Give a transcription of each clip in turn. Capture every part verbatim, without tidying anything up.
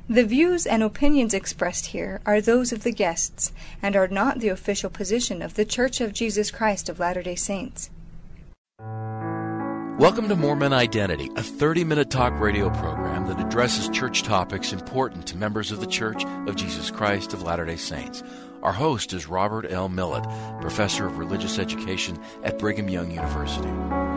The views and opinions expressed here are those of the guests and are not the official position of The Church of Jesus Christ of Latter-day Saints. Welcome to Mormon Identity, a thirty-minute talk radio program that addresses church topics important to members of The Church of Jesus Christ of Latter-day Saints. Our host is Robert L. Millett, Professor of Religious Education at Brigham Young University.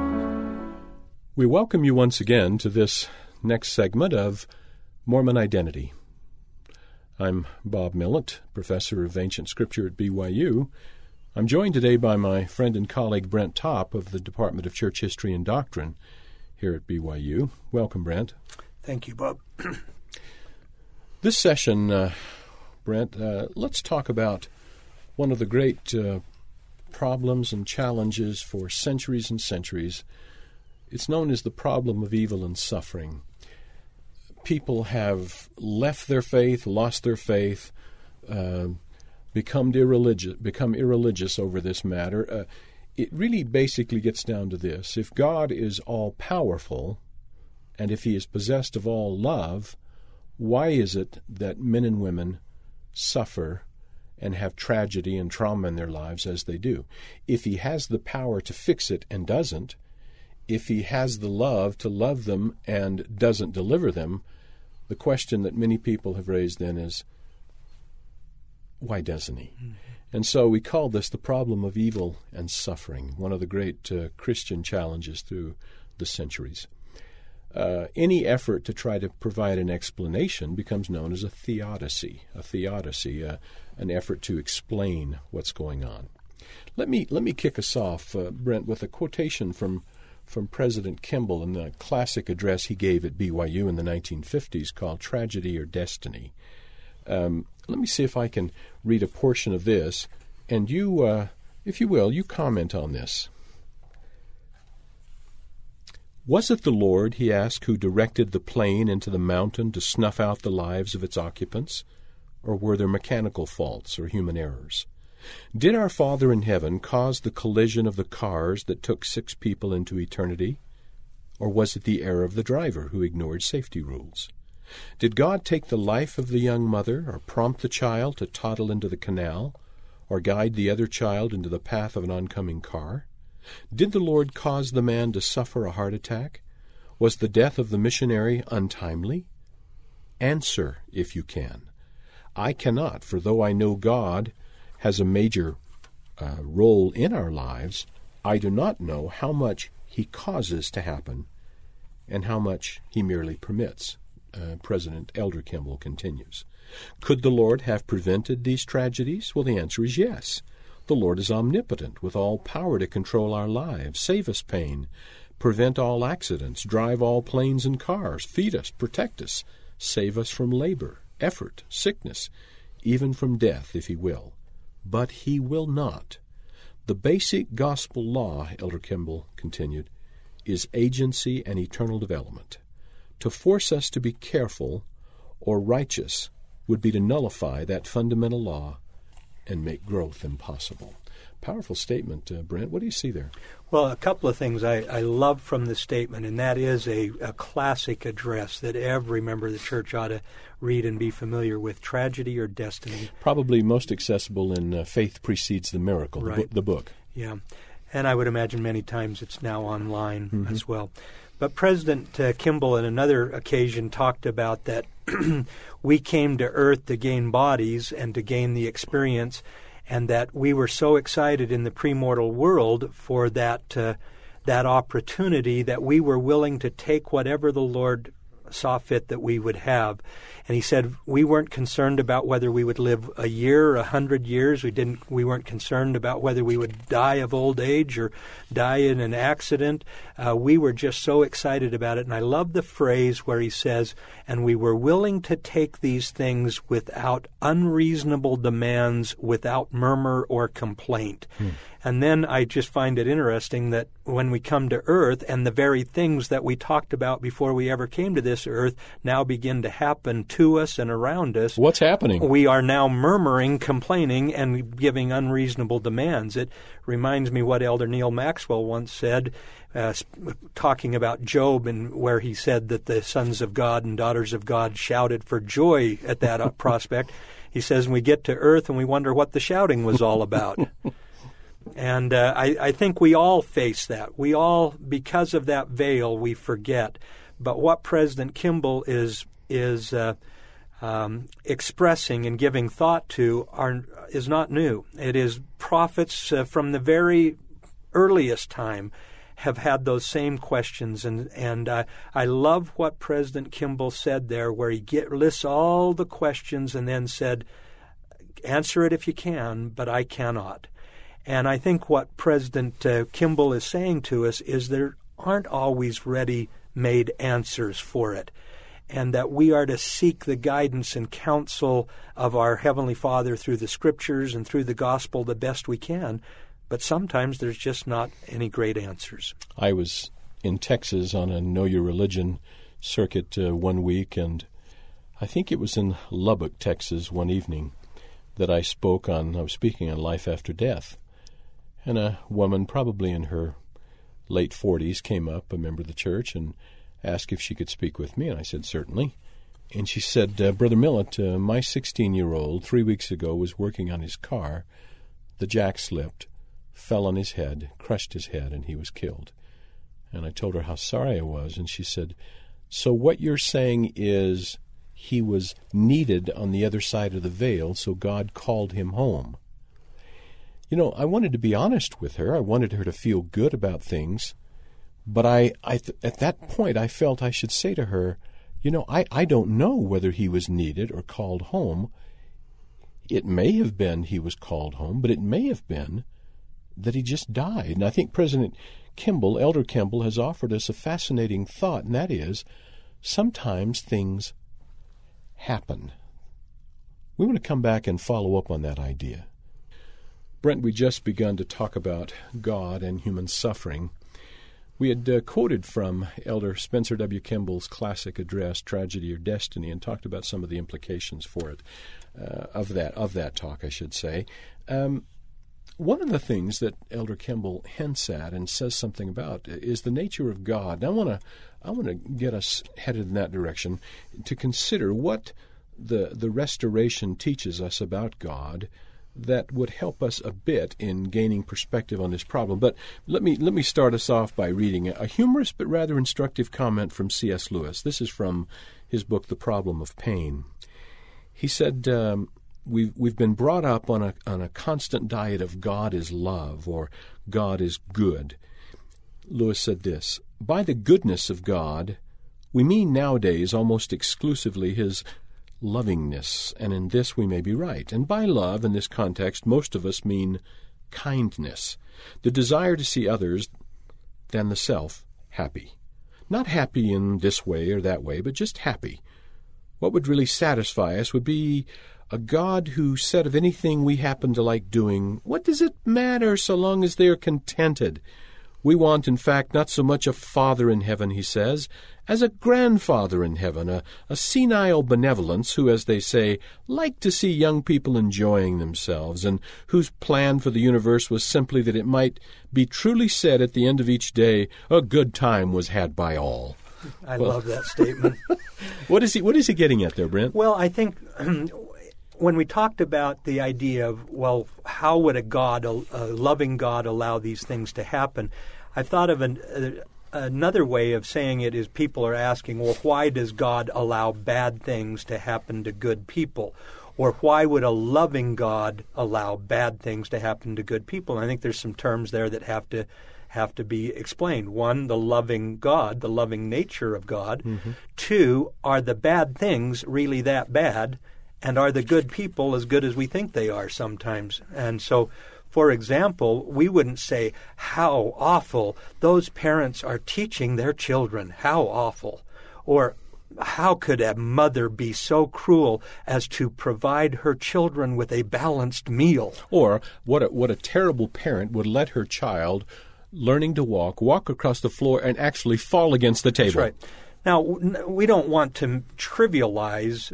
We welcome you once again to this next segment of Mormon Identity. I'm Bob Millett, Professor of Ancient Scripture at B Y U. I'm joined today by my friend and colleague Brent Topp of the Department of Church History and Doctrine here at B Y U. Welcome, Brent. Thank you, Bob. This session, uh, Brent, uh, let's talk about one of the great uh, problems and challenges for centuries and centuries. It's known as the problem of evil and suffering. People have left their faith, lost their faith, uh, become irreligious, become irreligious over this matter. Uh, it really basically gets down to this. If God is all-powerful, and if he is possessed of all love, why is it that men and women suffer and have tragedy and trauma in their lives as they do? If he has the power to fix it and doesn't, if he has the love to love them and doesn't deliver them, the question that many people have raised then is, why doesn't he? Mm-hmm. And so we call this the problem of evil and suffering, one of the great uh, Christian challenges through the centuries. Uh, any effort to try to provide an explanation becomes known as a theodicy, a theodicy, uh, an effort to explain what's going on. Let me let me kick us off, uh, Brent, with a quotation from from President Kimball in the classic address he gave at B Y U in the nineteen fifties called Tragedy or Destiny. Um, let me see if I can read a portion of this, and you, uh, if you will, you comment on this. Was it the Lord, he asked, who directed the plane into the mountain to snuff out the lives of its occupants? Or were there mechanical faults or human errors? Did our Father in heaven cause the collision of the cars that took six people into eternity? Or was it the error of the driver who ignored safety rules? Did God take the life of the young mother, or prompt the child to toddle into the canal, or guide the other child into the path of an oncoming car? Did the Lord cause the man to suffer a heart attack? Was the death of the missionary untimely? Answer, if you can. I cannot, for though I know God has a major uh, role in our lives, I do not know how much he causes to happen and how much he merely permits. Uh, President Elder Kimball continues. Could the Lord have prevented these tragedies? Well, the answer is yes. The Lord is omnipotent, with all power to control our lives, save us pain, prevent all accidents, drive all planes and cars, feed us, protect us, save us from labor, effort, sickness, even from death, if he will. But he will not. The basic gospel law, Elder Kimball continued, is agency and eternal development. To force us to be careful or righteous would be to nullify that fundamental law and make growth impossible. Powerful statement, uh, Brent. What do you see there? Well, a couple of things I, I love from the statement, and that is a, a classic address that every member of the church ought to read and be familiar with, Tragedy or Destiny. Probably most accessible in uh, Faith Precedes the Miracle, right. the, bo- the book. Yeah, and I would imagine many times it's now online mm-hmm. as well. But President uh, Kimball, on another occasion, talked about that we came to earth to gain bodies and to gain the experience, and that we were so excited in the premortal world for that uh, that opportunity that we were willing to take whatever the Lord saw fit that we would have. And he said we weren't concerned about whether we would live a year or a hundred years. We didn't. We weren't concerned about whether we would die of old age or die in an accident. Uh, we were just so excited about it. And I love the phrase where he says, and we were willing to take these things without unreasonable demands, without murmur or complaint. Hmm. And then I just find it interesting that when we come to earth and the very things that we talked about before we ever came to this earth now begin to happen to us and around us. What's happening? We are now murmuring, complaining, and giving unreasonable demands. It reminds me what Elder Neil Maxwell once said, uh, talking about Job, and where he said that the sons of God and daughters of God shouted for joy at that prospect. He says, we get to earth and we wonder what the shouting was all about. And uh, I, I think we all face that. We all, because of that veil, we forget. But what President Kimball is is uh, um, expressing and giving thought to are is not new. It is prophets uh, from the very earliest time have had those same questions. And, and uh, I love what President Kimball said there, where he get, lists all the questions and then said, answer it if you can, but I cannot. And I think what President uh, Kimball is saying to us is there aren't always ready-made answers for it, and that we are to seek the guidance and counsel of our Heavenly Father through the Scriptures and through the Gospel the best we can, but sometimes there's just not any great answers. I was in Texas on a Know Your Religion circuit uh, one week, and I think it was in Lubbock, Texas, one evening that I spoke on, I was speaking on life after death. And a woman, probably in her late forties, came up, a member of the church, and asked if she could speak with me. And I said, certainly. And she said, uh, Brother Millet, uh, my sixteen-year-old three weeks ago was working on his car. The jack slipped, fell on his head, crushed his head, and he was killed. And I told her how sorry I was. And she said, so what you're saying is he was needed on the other side of the veil, so God called him home. You know, I wanted to be honest with her. I wanted her to feel good about things. But I, I th- at that point, I felt I should say to her, you know, I, I don't know whether he was needed or called home. It may have been he was called home, but it may have been that he just died. And I think President Kimball, Elder Kimball, has offered us a fascinating thought, and that is sometimes things happen. We want to come back and follow up on that idea. Brent, we just begun to talk about God and human suffering. We had uh, quoted from Elder Spencer W. Kimball's classic address, Tragedy or Destiny, and talked about some of the implications for it, uh, of that of that talk, I should say. Um, one of the things that Elder Kimball hints at and says something about is the nature of God. And I want to I want to get us headed in that direction to consider what the the restoration teaches us about God that would help us a bit in gaining perspective on this problem. But let me let me start us off by reading a humorous but rather instructive comment from C S Lewis. This is from his book, The Problem of Pain. He said, um, we've, we've been brought up on a, on a constant diet of God is love or God is good. Lewis said this, by the goodness of God, we mean nowadays almost exclusively his lovingness, and in this we may be right. And by love, in this context, most of us mean kindness, the desire to see others than the self happy. Not happy in this way or that way, but just happy. What would really satisfy us would be a God who said of anything we happen to like doing, what does it matter so long as they are contented? We want, in fact, not so much a father in heaven, he says, as a grandfather in heaven, a, a senile benevolence who, as they say, liked to see young people enjoying themselves, and whose plan for the universe was simply that it might be truly said at the end of each day, a good time was had by all. I well, love that statement. What is he, what is he getting at there, Brent? Well, I think when we talked about the idea of, well, how would a God, a, a loving God, allow these things to happen, I thought of an, uh, another way of saying it is people are asking, well, why does God allow bad things to happen to good people? Or why would a loving God allow bad things to happen to good people? And I think there's some terms there that have to have to be explained. One, the loving God, the loving nature of God. Mm-hmm. Two, are the bad things really that bad? And are the good people as good as we think they are sometimes? And so, for example, we wouldn't say, how awful those parents are teaching their children. How awful. Or how could a mother be so cruel as to provide her children with a balanced meal? Or what a, what a terrible parent would let her child, learning to walk, walk across the floor and actually fall against the table. That's right. Now, we don't want to trivialize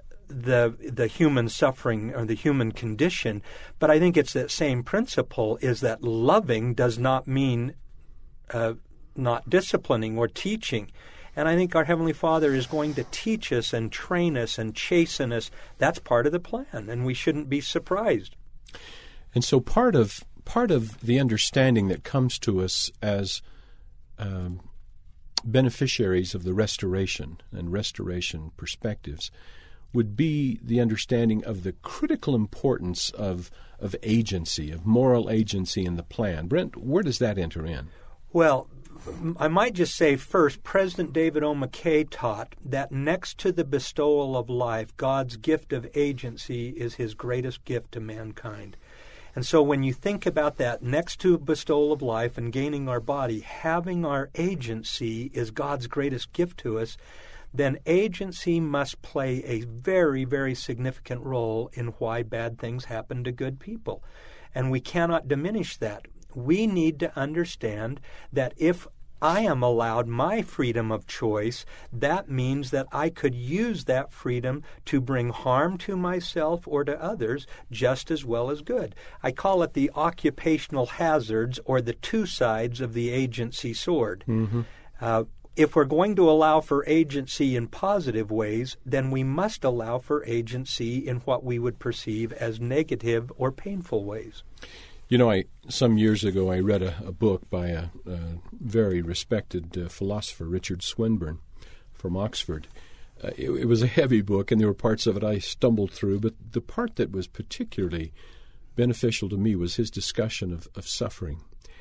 the the human suffering or the human condition, but I think it's that same principle, is that loving does not mean uh, not disciplining or teaching. And I think our Heavenly Father is going to teach us and train us and chasten us. That's part of the plan, and we shouldn't be surprised. And so part of part of the understanding that comes to us as um, beneficiaries of the restoration and restoration perspectives would be the understanding of the critical importance of of agency, of moral agency in the plan. Brent, where does that enter in? Well, I might just say first, President David O. McKay taught that next to the bestowal of life, God's gift of agency is his greatest gift to mankind. And so when you think about that, next to bestowal of life and gaining our body, having our agency is God's greatest gift to us, then agency must play a very, very significant role in why bad things happen to good people. And we cannot diminish that. We need to understand that if I am allowed my freedom of choice, that means that I could use that freedom to bring harm to myself or to others just as well as good. I call it the occupational hazards, or the two sides of the agency sword. Mm-hmm. Uh, if we're going to allow for agency in positive ways, then we must allow for agency in what we would perceive as negative or painful ways. You know, I some years ago I read a, a book by a, a very respected uh, philosopher, Richard Swinburne, from Oxford. Uh, it, it was a heavy book, and there were parts of it I stumbled through, but the part that was particularly beneficial to me was his discussion of, of suffering.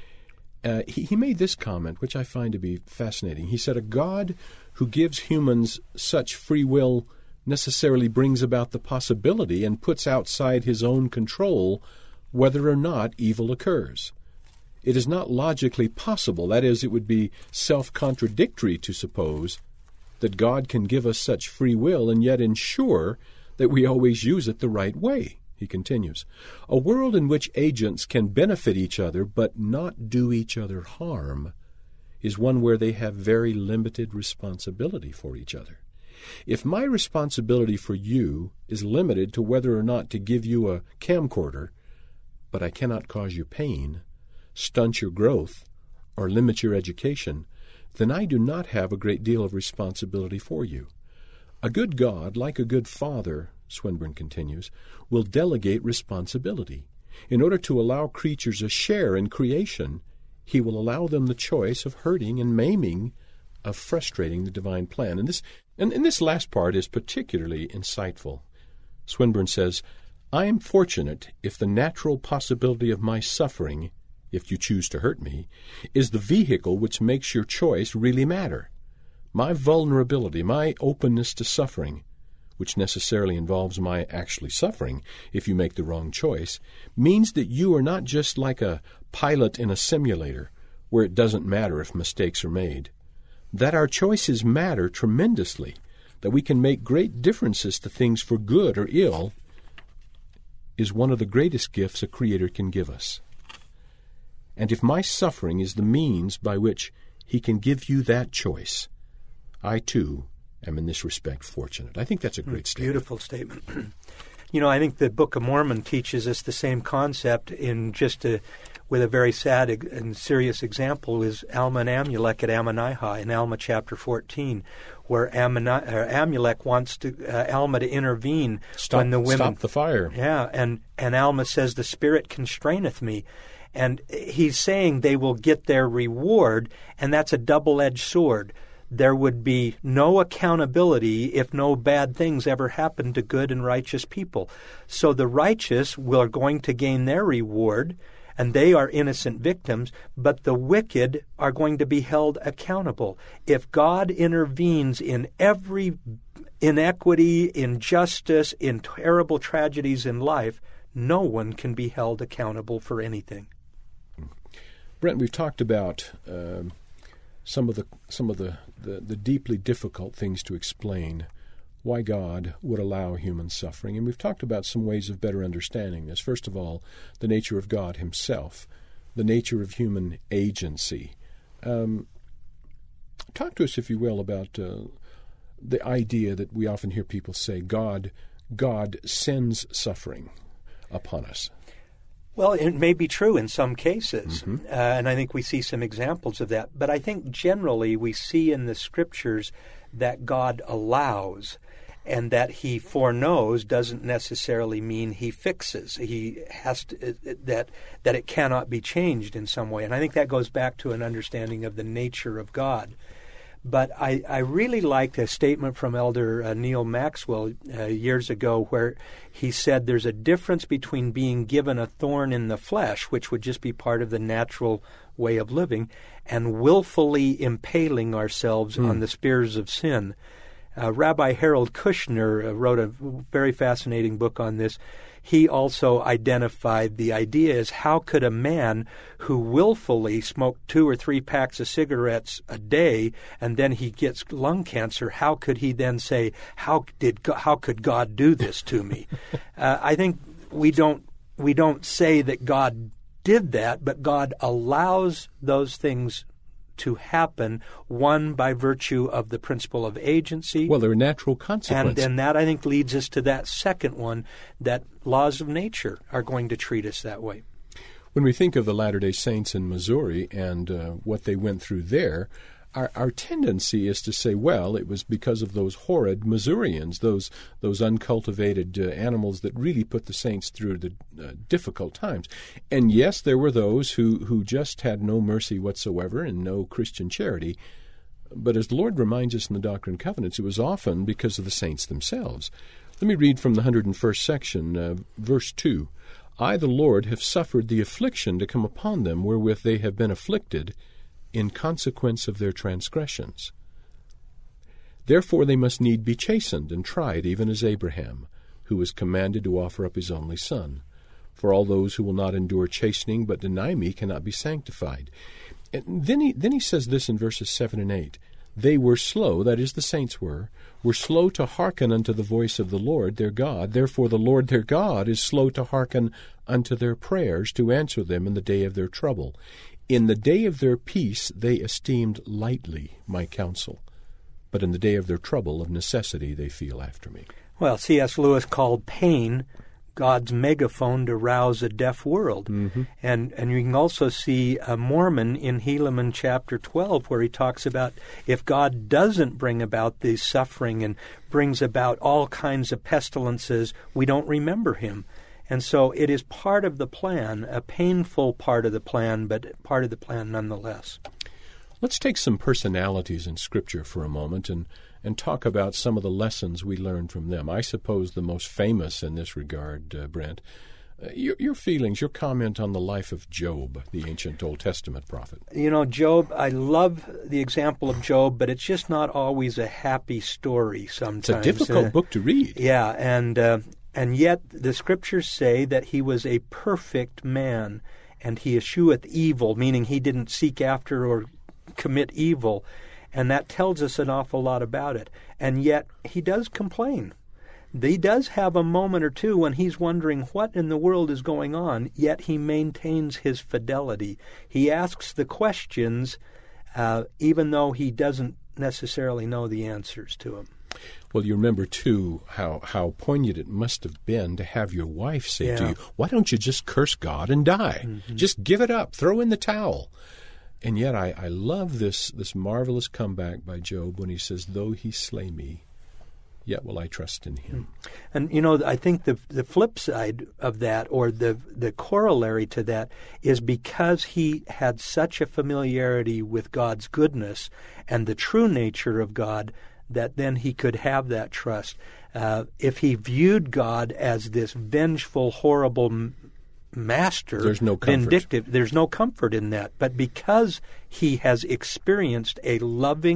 Uh, he, he made this comment, which I find to be fascinating. He said, a God who gives humans such free will necessarily brings about the possibility and puts outside his own control whether or not evil occurs. It is not logically possible, that is, it would be self-contradictory to suppose that God can give us such free will and yet ensure that we always use it the right way. He continues, a world in which agents can benefit each other but not do each other harm is one where they have very limited responsibility for each other. If my responsibility for you is limited to whether or not to give you a camcorder, but I cannot cause you pain, stunt your growth, or limit your education, then I do not have a great deal of responsibility for you. A good God, like a good father, Swinburne continues, will delegate responsibility. In order to allow creatures a share in creation, he will allow them the choice of hurting and maiming, of frustrating the divine plan. And this, and, and this last part is particularly insightful. Swinburne says, I am fortunate if the natural possibility of my suffering, if you choose to hurt me, is the vehicle which makes your choice really matter. My vulnerability, my openness to suffering, which necessarily involves my actually suffering if you make the wrong choice, means that you are not just like a pilot in a simulator where it doesn't matter if mistakes are made. That our choices matter tremendously, that we can make great differences to things for good or ill, is one of the greatest gifts a Creator can give us. And if my suffering is the means by which he can give you that choice, I too am in this respect fortunate. I think that's a great statement. Beautiful statement. You know, I think the Book of Mormon teaches us the same concept in just a, with a very sad and serious example is Alma and Amulek at Ammonihah in Alma chapter fourteen, where Ammoni- or Amulek wants to, uh, Alma to intervene stop, when the women... Stop the fire. Yeah, and, and Alma says, the Spirit constraineth me. And he's saying they will get their reward, and that's a double-edged sword. There would be no accountability if no bad things ever happened to good and righteous people. So the righteous are going to gain their reward, and they are innocent victims, but the wicked are going to be held accountable. If God intervenes in every inequity, injustice, in terrible tragedies in life, no one can be held accountable for anything. Brent, we've talked about uh, some of the some of the, the, the deeply difficult things to explain why God would allow human suffering. And we've talked about some ways of better understanding this. First of all, the nature of God himself, the nature of human agency. Um, talk to us, if you will, about uh, the idea that we often hear people say, God, God sends suffering upon us. Well, it may be true in some cases, Mm-hmm. uh, and I think we see some examples of that. But I think generally we see in the Scriptures that God allows, and that he foreknows doesn't necessarily mean he fixes. He has to, that that it cannot be changed in some way. And I think that goes back to an understanding of the nature of God. But I, I really liked a statement from Elder uh, Neil Maxwell uh, years ago where he said there's a difference between being given a thorn in the flesh, which would just be part of the natural way of living, and willfully impaling ourselves mm. on the spears of sin. Uh, Rabbi Harold Kushner uh, wrote a very fascinating book on this. He also identified the idea as how could a man who willfully smoked two or three packs of cigarettes a day and then he gets lung cancer, how could he then say, how did how could God do this to me? uh, I think we don't we don't say that God did that, but God allows those things to happen, one by virtue of the principle of agency. Well, they're natural consequences. And, and that, I think, leads us to that second one, that laws of nature are going to treat us that way. When we think of the Latter-day Saints in Missouri and uh, what they went through there, our, our tendency is to say, well, it was because of those horrid Missourians, those those uncultivated uh, animals that really put the saints through the uh, difficult times. And yes, there were those who, who just had no mercy whatsoever and no Christian charity. But as the Lord reminds us in the Doctrine and Covenants, it was often because of the saints themselves. Let me read from the one hundred first section, uh, verse two. I, the Lord, have suffered the affliction to come upon them wherewith they have been afflicted, in consequence of their transgressions. Therefore they must need be chastened and tried, even as Abraham, who was commanded to offer up his only son. For all those who will not endure chastening but deny me cannot be sanctified. And then he, then he says this in verses seven and eight. They were slow, that is, the saints were, were slow to hearken unto the voice of the Lord their God. Therefore the Lord their God is slow to hearken unto their prayers, to answer them in the day of their trouble. In the day of their peace they esteemed lightly my counsel, but in the day of their trouble of necessity they feel after me. Well, C S Lewis called pain God's megaphone to rouse a deaf world. Mm-hmm. And and you can also see a Mormon in Helaman chapter twelve where he talks about if God doesn't bring about this suffering and brings about all kinds of pestilences, we don't remember him. And so it is part of the plan, a painful part of the plan, but part of the plan nonetheless. Let's take some personalities in Scripture for a moment and, and talk about some of the lessons we learned from them. I suppose the most famous in this regard, uh, Brent, uh, your, your feelings, your comment on the life of Job, the ancient Old Testament prophet. You know, Job, I love the example of Job, but it's just not always a happy story sometimes. It's a difficult uh, book to read. Yeah, and... Uh, And yet the Scriptures say that he was a perfect man, and he escheweth evil, meaning he didn't seek after or commit evil. And that tells us an awful lot about it. And yet he does complain. He does have a moment or two when he's wondering what in the world is going on, yet he maintains his fidelity. He asks the questions uh, even though he doesn't necessarily know the answers to them. Well, you remember, too, how, how poignant it must have been to have your wife say yeah. to you, why don't you just curse God and die? Mm-hmm. Just give it up. Throw in the towel. And yet I, I love this, this marvelous comeback by Job when he says, though he slay me, yet will I trust in him. And, you know, I think the the flip side of that, or the the corollary to that, is because he had such a familiarity with God's goodness and the true nature of God, that then he could have that trust. Uh, if he viewed God as this vengeful, horrible m- master, there's no comfort. vindictive, there's no comfort in that. But because he has experienced a loving,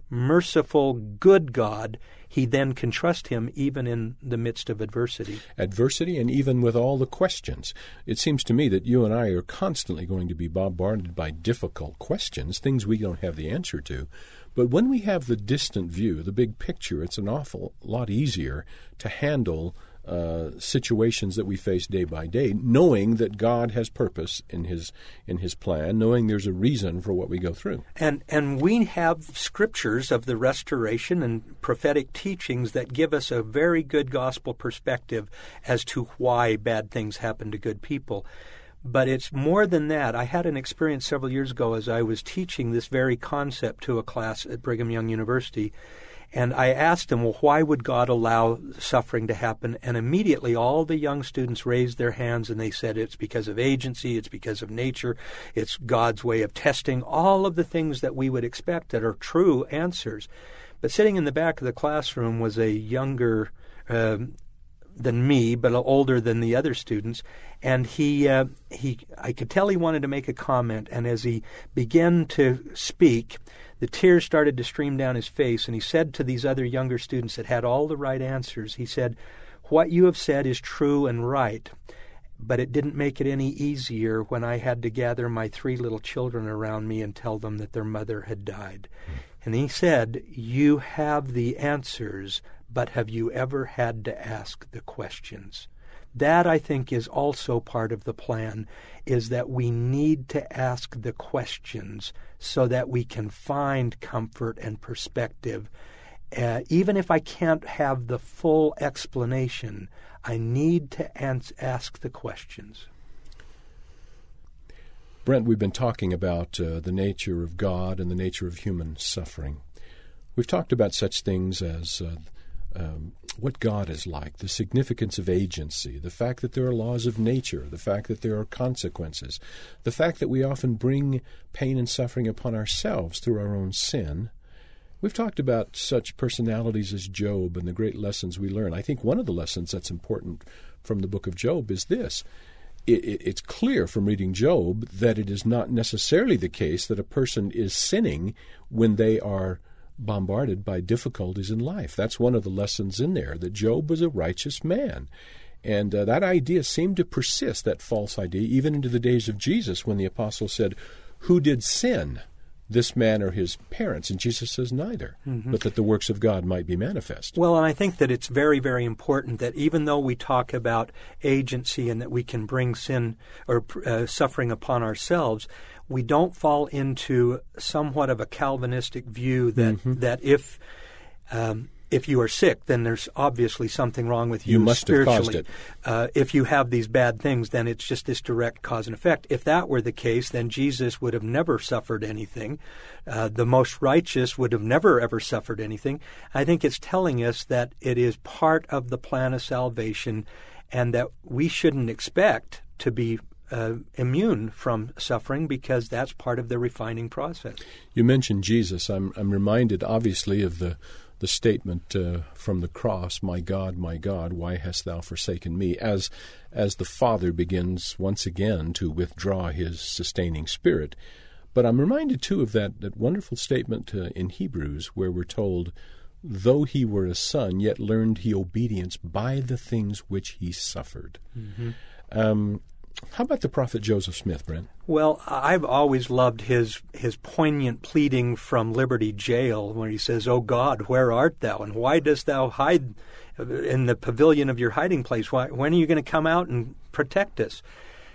merciful, good God, he then can trust him even in the midst of adversity. Adversity, and even with all the questions. It seems to me that you and I are constantly going to be bombarded by difficult questions, things we don't have the answer to. But when we have the distant view, the big picture, it's an awful lot easier to handle uh, situations that we face day by day, knowing that God has purpose in his in his plan, knowing there's a reason for what we go through. And and we have scriptures of the restoration and prophetic teachings that give us a very good gospel perspective as to why bad things happen to good people. But it's more than that. I had an experience several years ago as I was teaching this very concept to a class at Brigham Young University. And I asked them, well, why would God allow suffering to happen? And immediately all the young students raised their hands and they said it's because of agency, it's because of nature, it's God's way of testing, all of the things that we would expect that are true answers. But sitting in the back of the classroom was a younger um, than me, but older than the other students, and he, uh, he, I could tell he wanted to make a comment, and as he began to speak, the tears started to stream down his face, and he said to these other younger students that had all the right answers, he said, "What you have said is true and right, but it didn't make it any easier when I had to gather my three little children around me and tell them that their mother had died." Mm. And he said, "You have the answers, but have you ever had to ask the questions?" That, I think, is also part of the plan, is that we need to ask the questions so that we can find comfort and perspective. Uh, even if I can't have the full explanation, I need to ans- ask the questions. Brent, we've been talking about uh, the nature of God and the nature of human suffering. We've talked about such things as uh, um, what God is like, the significance of agency, the fact that there are laws of nature, the fact that there are consequences, the fact that we often bring pain and suffering upon ourselves through our own sin. We've talked about such personalities as Job and the great lessons we learn. I think one of the lessons that's important from the book of Job is this. It, it, it's clear from reading Job that it is not necessarily the case that a person is sinning when they are bombarded by difficulties in life. That's one of the lessons in there, that Job was a righteous man. And uh, that idea seemed to persist, that false idea, even into the days of Jesus when the apostle said, "Who did sin, this man or his parents?" And Jesus says, "Neither, mm-hmm. but that the works of God might be manifest." Well, and I think that it's very, very important that even though we talk about agency and that we can bring sin or uh, suffering upon ourselves, we don't fall into somewhat of a Calvinistic view that mm-hmm. that if um, if you are sick, then there's obviously something wrong with you, you must spiritually. have caused it. Uh, if you have these bad things, then it's just this direct cause and effect. If that were the case, then Jesus would have never suffered anything. Uh, the most righteous would have never, ever suffered anything. I think it's telling us that it is part of the plan of salvation and that we shouldn't expect to be Uh, immune from suffering, because that's part of the refining process. You mentioned Jesus. I'm I'm reminded, obviously, of the the statement uh, from the cross, "My God, my God, why hast thou forsaken me?" As as the Father begins once again to withdraw his sustaining spirit. But I'm reminded too of that that wonderful statement uh, in Hebrews where we're told, "Though he were a son, yet learned he obedience by the things which he suffered." Mm-hmm. Um, How about the prophet Joseph Smith, Brent? Well, I've always loved his his poignant pleading from Liberty Jail where he says, "O God, where art thou? And why dost thou hide in the pavilion of your hiding place? Why, when are you going to come out and protect us?"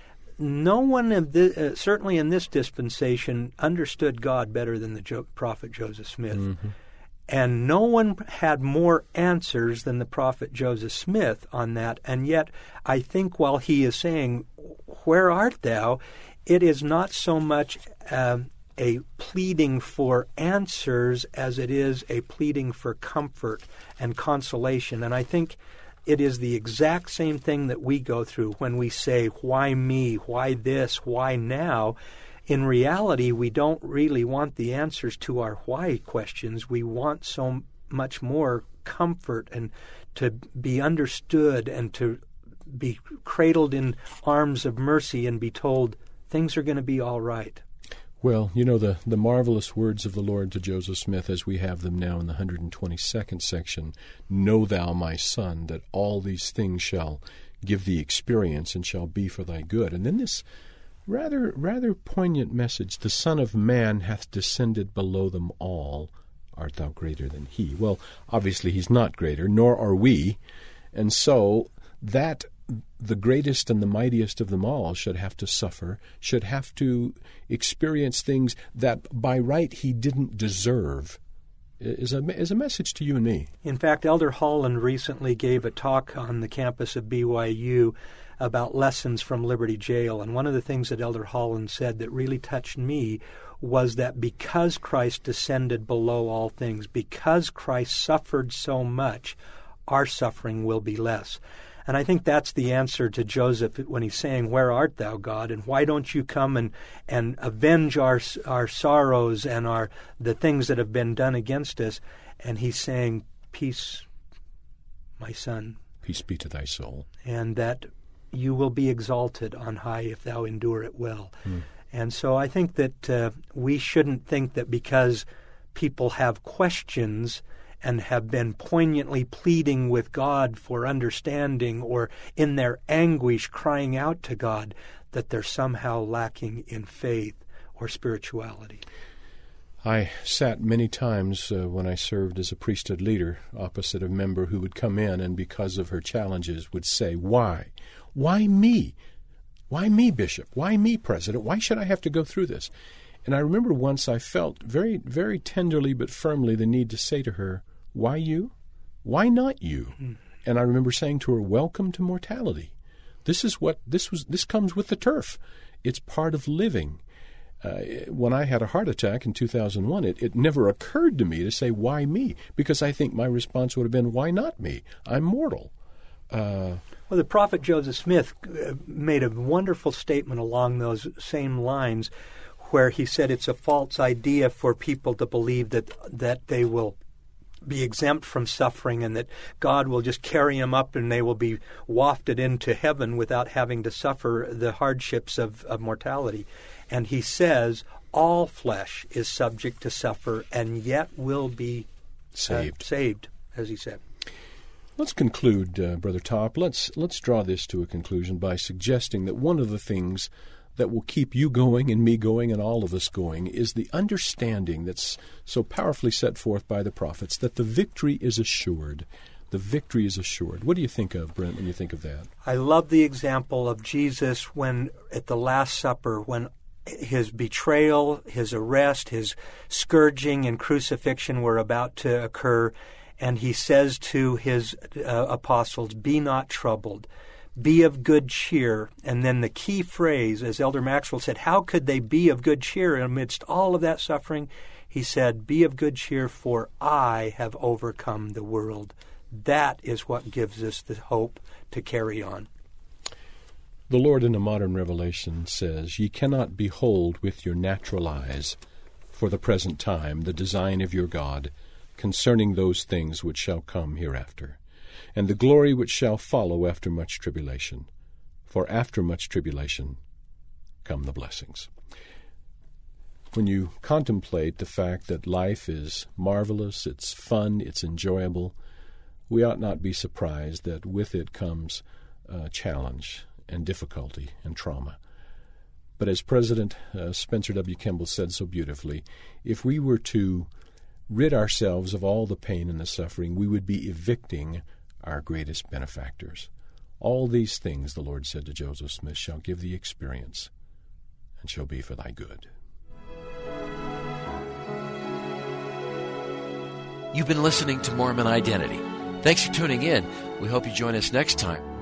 No one, of the, uh, certainly in this dispensation, understood God better than the jo- prophet Joseph Smith. Mm-hmm. And no one had more answers than the prophet Joseph Smith on that. And yet, I think while he is saying, "Where art thou?" it is not so much uh, a pleading for answers as it is a pleading for comfort and consolation. And I think it is the exact same thing that we go through when we say, "Why me? Why this? Why now?" In reality, we don't really want the answers to our why questions. We want so much more comfort and to be understood and to be cradled in arms of mercy and be told things are going to be all right. Well, you know, the, the marvelous words of the Lord to Joseph Smith as we have them now in the one hundred twenty-second section, "Know thou, my son, that all these things shall give thee experience and shall be for thy good." And then this rather rather poignant message, "The Son of Man hath descended below them all. Art thou greater than he?" Well, obviously he's not greater, nor are we. And so that the greatest and the mightiest of them all should have to suffer, should have to experience things that by right he didn't deserve, is a, is a message to you and me. In fact, Elder Holland recently gave a talk on the campus of B Y U about lessons from Liberty Jail, and one of the things that Elder Holland said that really touched me was that because Christ descended below all things, because Christ suffered so much, our suffering will be less. And I think that's the answer to Joseph when he's saying, "Where art thou, God? And why don't you come and, and avenge our our sorrows and our the things that have been done against us?" And he's saying, "Peace, my son. Peace be to thy soul. And that you will be exalted on high if thou endure it well." Hmm. And so I think that uh, we shouldn't think that because people have questions and have been poignantly pleading with God for understanding or in their anguish crying out to God, that they're somehow lacking in faith or spirituality. I sat many times uh, when I served as a priesthood leader opposite a member who would come in and because of her challenges would say, "Why? Why me? Why me, Bishop? Why me, President? Why should I have to go through this?" And I remember once I felt very, very tenderly but firmly the need to say to her, "Why you? Why not you?" Mm. And I remember saying to her, "Welcome to mortality. This is what this was. This comes with the turf. It's part of living." Uh, when I had a heart attack in two thousand one, it, it never occurred to me to say, "Why me?" Because I think my response would have been, "Why not me? I'm mortal." Uh, well, the prophet Joseph Smith made a wonderful statement along those same lines where he said it's a false idea for people to believe that that they will be exempt from suffering and that God will just carry them up and they will be wafted into heaven without having to suffer the hardships of, of mortality. And he says all flesh is subject to suffer and yet will be saved, uh, saved, as he said. Let's conclude, uh, Brother Top. Let's let's draw this to a conclusion by suggesting that one of the things that will keep you going and me going and all of us going is the understanding that's so powerfully set forth by the prophets that the victory is assured. The victory is assured. What do you think of, Brent, when you think of that? I love the example of Jesus when at the Last Supper, when his betrayal, his arrest, his scourging and crucifixion were about to occur, and he says to his uh, apostles, "Be not troubled. Be of good cheer." And then the key phrase, as Elder Maxwell said, how could they be of good cheer amidst all of that suffering? He said, "Be of good cheer, for I have overcome the world." That is what gives us the hope to carry on. The Lord in a modern revelation says, "Ye cannot behold with your natural eyes for the present time the design of your God concerning those things which shall come hereafter, and the glory which shall follow after much tribulation. For after much tribulation come the blessings." When you contemplate the fact that life is marvelous, it's fun, it's enjoyable, we ought not be surprised that with it comes uh, challenge and difficulty and trauma. But as President uh, Spencer W. Kimball said so beautifully, if we were to rid ourselves of all the pain and the suffering, we would be evicting our greatest benefactors. "All these things," the Lord said to Joseph Smith, "shall give thee experience and shall be for thy good." You've been listening to Mormon Identity. Thanks for tuning in. We hope you join us next time